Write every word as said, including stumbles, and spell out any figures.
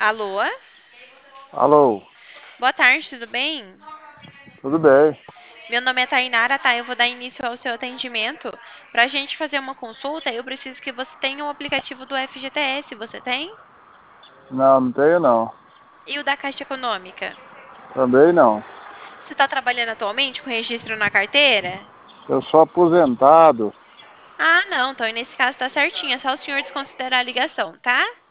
Alô? Alô, Boa tarde, tudo bem? tudo bem? Meu nome é Tainara, tá? Eu vou dar início ao seu atendimento. Para a gente fazer uma consulta, eu preciso que você tenha o aplicativo do F G T S. Você tem? Não, não tenho não. E o da Caixa Econômica? Também não. Você está trabalhando atualmente com registro na carteira? Eu sou aposentado. Ah, não. Então, nesse caso tá certinho. É só o senhor desconsiderar a ligação, tá?